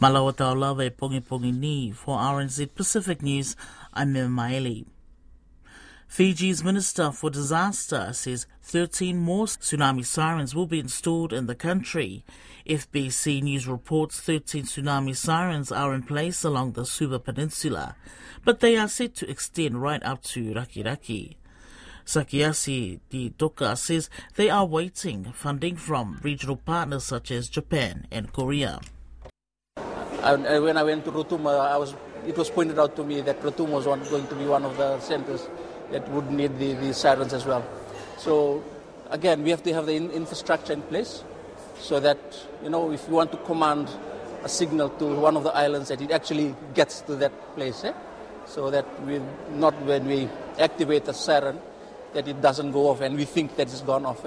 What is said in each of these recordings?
Malawa Taulawa e Pongi Ni. For RNZ Pacific News, I'm Mema Maeli. Fiji's Minister for Disaster says 13 more tsunami sirens will be installed in the country. FBC News reports 13 tsunami sirens are in place along the Suva Peninsula, but they are set to extend right up to Rakiraki. Sakiasi Toka says they are waiting funding from regional partners such as Japan and Korea. When I went to Rotuma, it was pointed out to me that Rotuma was going to be one of the centers that would need the sirens as well. So again, we have to have the infrastructure in place so that, if you want to command a signal to one of the islands, that it actually gets to that place, so that when we activate the siren, that it doesn't go off and we think that it's gone off.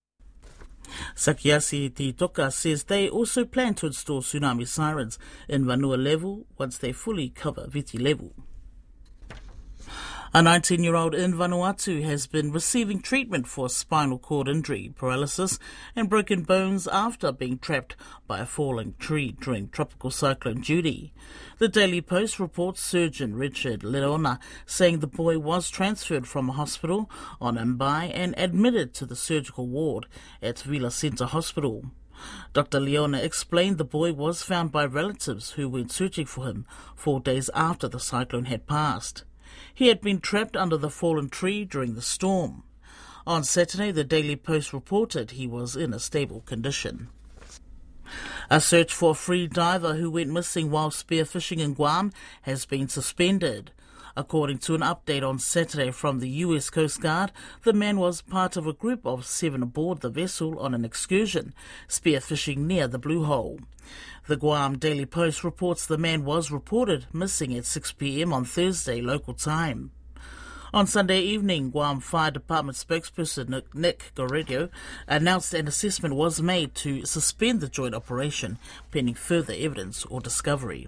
Sakiasi Toka says they also plan to install tsunami sirens in Vanua level once they fully cover Viti level. A 19-year-old in Vanuatu has been receiving treatment for spinal cord injury, paralysis and broken bones after being trapped by a falling tree during Tropical Cyclone Judy. The Daily Post reports surgeon Richard Leona saying the boy was transferred from a hospital on Mbai and admitted to the surgical ward at Vila Centre Hospital. Dr. Leona explained the boy was found by relatives who went searching for him 4 days after the cyclone had passed. He had been trapped under the fallen tree during the storm. On Saturday, the Daily Post reported he was in a stable condition. A search for a free diver who went missing while spearfishing in Guam has been suspended. According to an update on Saturday from the US Coast Guard, the man was part of a group of 7 aboard the vessel on an excursion, spearfishing near the Blue Hole. The Guam Daily Post reports the man was reported missing at 6 p.m. on Thursday local time. On Sunday evening, Guam Fire Department spokesperson Nick Goredio announced an assessment was made to suspend the joint operation pending further evidence or discovery.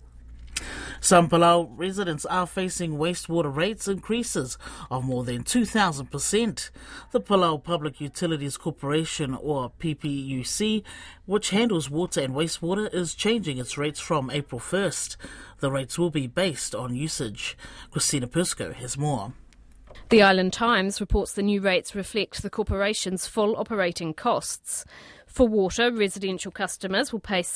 Some Palau residents are facing wastewater rates increases of more than 2,000%. The Palau Public Utilities Corporation, or PPUC, which handles water and wastewater, is changing its rates from April 1st. The rates will be based on usage. Christina Persco has more. The Island Times reports the new rates reflect the corporation's full operating costs. For water, residential customers will pay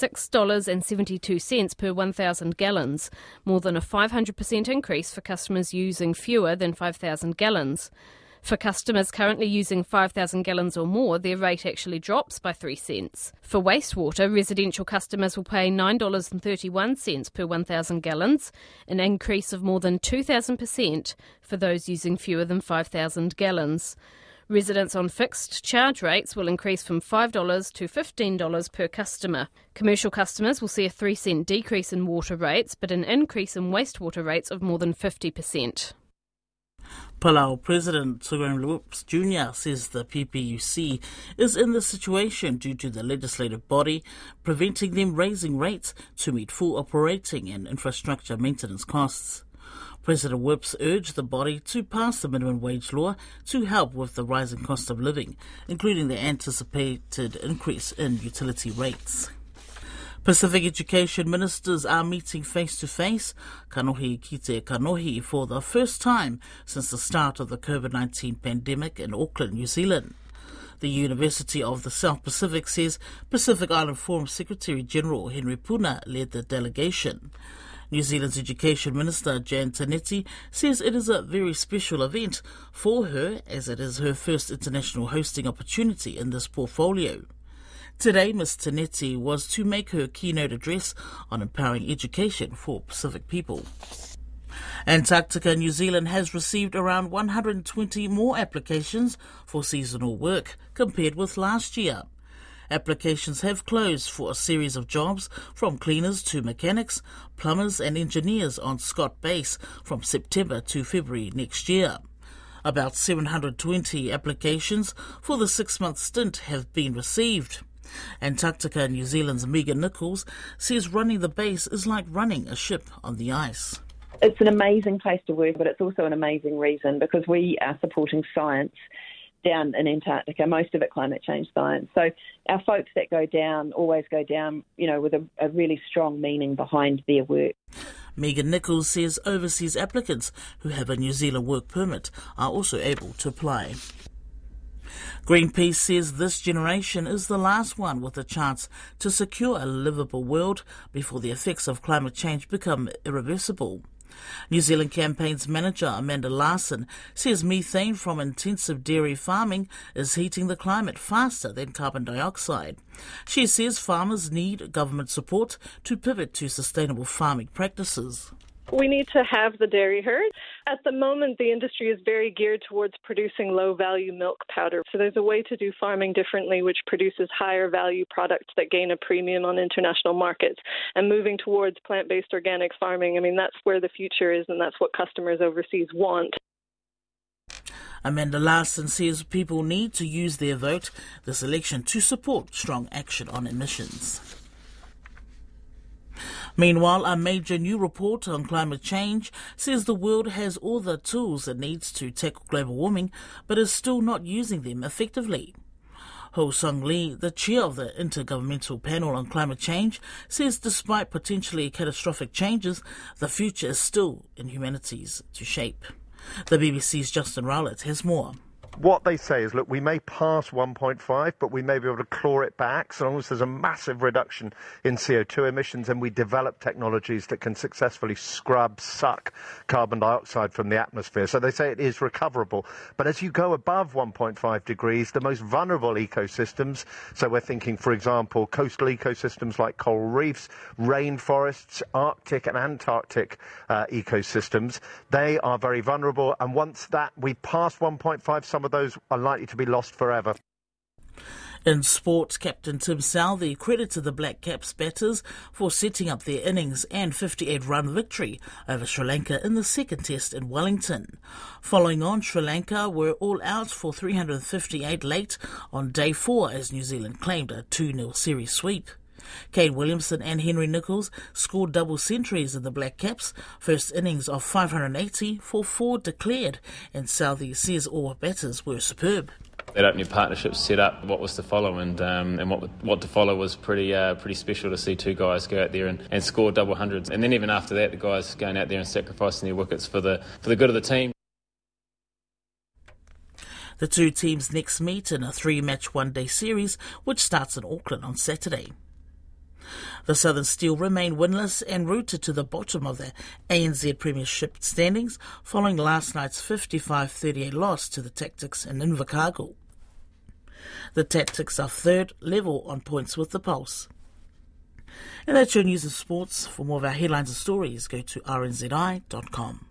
$6.72 per 1,000 gallons, more than a 500% increase for customers using fewer than 5,000 gallons. For customers currently using 5,000 gallons or more, their rate actually drops by 3 cents. For wastewater, residential customers will pay $9.31 per 1,000 gallons, an increase of more than 2,000% for those using fewer than 5,000 gallons. Residents on fixed charge rates will increase from $5 to $15 per customer. Commercial customers will see a 3-cent decrease in water rates, but an increase in wastewater rates of more than 50%. Palau President Tugaren Lewis Jr. says the PPUC is in this situation due to the legislative body preventing them raising rates to meet full operating and infrastructure maintenance costs. President Whips urged the body to pass the minimum wage law to help with the rising cost of living, including the anticipated increase in utility rates. Pacific education ministers are meeting face-to-face, kanohi ki te kanohi, for the first time since the start of the COVID-19 pandemic in Auckland, New Zealand. The University of the South Pacific says Pacific Island Forum Secretary-General Henry Puna led the delegation. New Zealand's Education Minister Jan Tinetti says it is a very special event for her as it is her first international hosting opportunity in this portfolio. Today, Ms Tinetti was to make her keynote address on empowering education for Pacific people. Antarctica, New Zealand has received around 120 more applications for seasonal work compared with last year. Applications have closed for a series of jobs from cleaners to mechanics, plumbers and engineers on Scott Base from September to February next year. About 720 applications for the 6-month stint have been received. Antarctica, New Zealand's Megan Nichols says running the base is like running a ship on the ice. It's an amazing place to work, but it's also an amazing reason because we are supporting science down in Antarctica, most of it climate change science. So our folks that go down always go down, with a really strong meaning behind their work. Megan Nichols says overseas applicants who have a New Zealand work permit are also able to apply. Greenpeace says this generation is the last one with a chance to secure a livable world before the effects of climate change become irreversible. New Zealand Campaign's manager Amanda Larson says methane from intensive dairy farming is heating the climate faster than carbon dioxide. She says farmers need government support to pivot to sustainable farming practices. We need to have the dairy herd. At the moment, the industry is very geared towards producing low-value milk powder. So there's a way to do farming differently, which produces higher-value products that gain a premium on international markets. And moving towards plant-based organic farming, that's where the future is, and that's what customers overseas want. Amanda Larson says people need to use their vote this election to support strong action on emissions. Meanwhile, a major new report on climate change says the world has all the tools it needs to tackle global warming, but is still not using them effectively. Ho Sung Lee, the chair of the Intergovernmental Panel on Climate Change, says despite potentially catastrophic changes, the future is still in humanity's to shape. The BBC's Justin Rowlett has more. What they say is, look, we may pass 1.5, but we may be able to claw it back so long as there's a massive reduction in CO2 emissions and we develop technologies that can successfully suck carbon dioxide from the atmosphere. So they say it is recoverable. But as you go above 1.5 degrees, the most vulnerable ecosystems, so we're thinking, for example, coastal ecosystems like coral reefs, rainforests, Arctic and Antarctic ecosystems, they are very vulnerable. And once we pass 1.5, some of those are likely to be lost forever. In sport, Captain Tim Southey credited the Black Caps batters for setting up their innings and 58-run victory over Sri Lanka in the second test in Wellington. Following on, Sri Lanka were all out for 358 late on day 4 as New Zealand claimed a 2-0 series sweep. Kane Williamson and Henry Nicholls scored double centuries in the Black Caps' first innings of 580 for 4 declared, and Southey says all batters were superb. That opening partnership set up what was to follow, and what to follow was pretty special to see two guys go out there and score double hundreds. And then even after that, the guys going out there and sacrificing their wickets for the good of the team. The two teams next meet in a 3-match one-day series, which starts in Auckland on Saturday. The Southern Steel remain winless and rooted to the bottom of the ANZ Premiership standings following last night's 55-38 loss to the Tactics in Invercargill. The Tactics are third, level on points with the Pulse. And that's your news and sports. For more of our headlines and stories, go to rnzi.com.